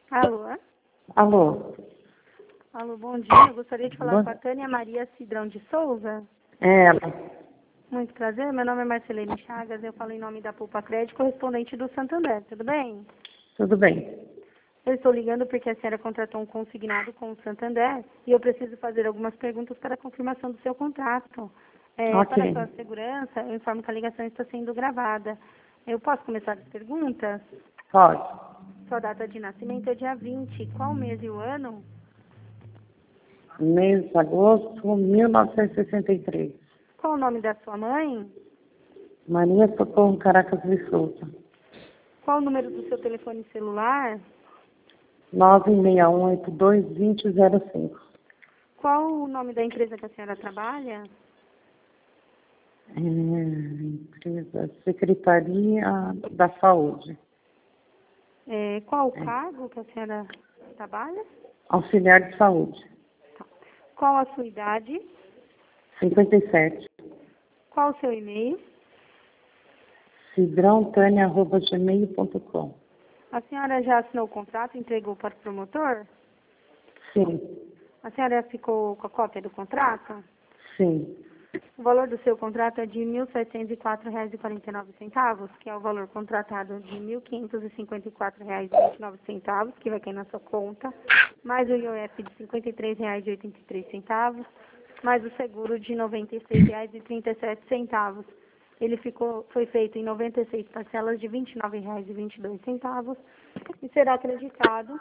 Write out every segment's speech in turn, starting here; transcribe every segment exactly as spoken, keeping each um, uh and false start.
Alô? Alô? Alô, bom dia. Eu gostaria de falar Bom... com a Tânia Maria Cidrão de Souza. É ela. Muito prazer. Meu nome é Marcelene Chagas. Eu falo em nome da Poupa Crédito, correspondente do Santander. Tudo bem? Tudo bem. Eu estou ligando porque a senhora contratou um consignado com o Santander e eu preciso fazer algumas perguntas para a confirmação do seu contrato. É, Ok. Para a sua segurança, eu informo que a ligação está sendo gravada. Eu posso começar as perguntas? Pode. Sua data de nascimento é dia vinte. Qual mês e o ano? Mês de agosto, mil novecentos e sessenta e três. Qual o nome da sua mãe? Maria Socorro Caracas de Souza. Qual o número do seu telefone celular? nove seis um oito dois dois zero zero cinco. Qual o nome da empresa que a senhora trabalha? É, empresa Secretaria da Saúde. É, qual o É. cargo que a senhora trabalha? Auxiliar de Saúde. Qual a sua idade? cinquenta e sete. Qual o seu e-mail? cidrão tânia arroba gmail ponto com. A senhora já assinou o contrato e entregou para o promotor? Sim. A senhora ficou com a cópia do contrato? Sim. O valor do seu contrato é de mil setecentos e quatro reais e quarenta e nove centavos, que é o valor contratado de mil quinhentos e cinquenta e quatro reais e vinte e nove centavos, que vai cair na sua conta, mais o I O F de cinquenta e três reais e oitenta e três centavos, mais o seguro de noventa e seis reais e trinta e sete centavos. Ele ficou, foi feito em noventa e seis parcelas de vinte e nove reais e vinte e dois centavos e será acreditado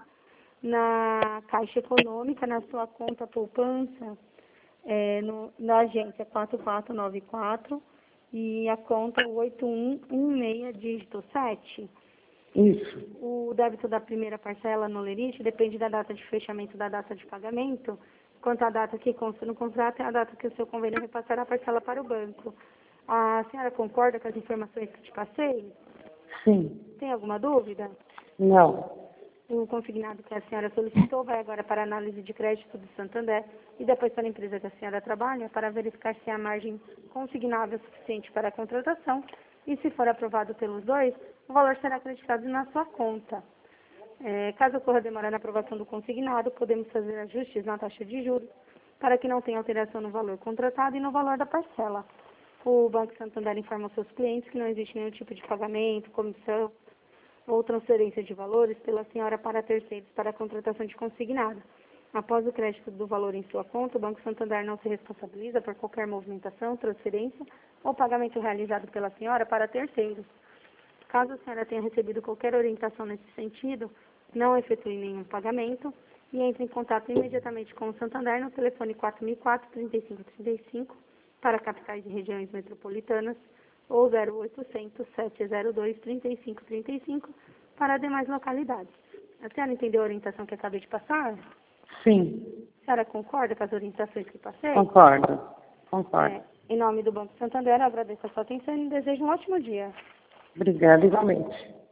na Caixa Econômica, na sua conta poupança, é, no, na agência quatro quatro nove quatro e a conta oito um um seis, dígito sete. Isso. O débito da primeira parcela no lerite depende da data de fechamento da data de pagamento, quanto à data que consta no contrato é a data que o seu convênio repassará a parcela para o banco. A senhora concorda com as informações que te passei? Sim. Tem alguma dúvida? Não. O consignado que a senhora solicitou vai agora para a análise de crédito do Santander e depois para a empresa que a senhora trabalha para verificar se a margem consignável é suficiente para a contratação e, se for aprovado pelos dois, o valor será acreditado na sua conta. É, caso ocorra demora na aprovação do consignado, podemos fazer ajustes na taxa de juros para que não tenha alteração no valor contratado e no valor da parcela. O Banco Santander informa aos seus clientes que não existe nenhum tipo de pagamento, comissão ou transferência de valores pela senhora para terceiros para a contratação de consignado. Após o crédito do valor em sua conta, o Banco Santander não se responsabiliza por qualquer movimentação, transferência ou pagamento realizado pela senhora para terceiros. Caso a senhora tenha recebido qualquer orientação nesse sentido, não efetue nenhum pagamento e entre em contato imediatamente com o Santander no telefone quatro mil e quatro, trinta e cinco trinta e cinco para capitais e regiões metropolitanas ou zero oitocentos, sete zero dois, trinta e cinco trinta e cinco para demais localidades. A senhora entendeu a orientação que acabei de passar? Sim. A senhora concorda com as orientações que passei? Concordo. Concordo. É, em nome do Banco Santander, eu agradeço a sua atenção e desejo um ótimo dia. Obrigada, igualmente.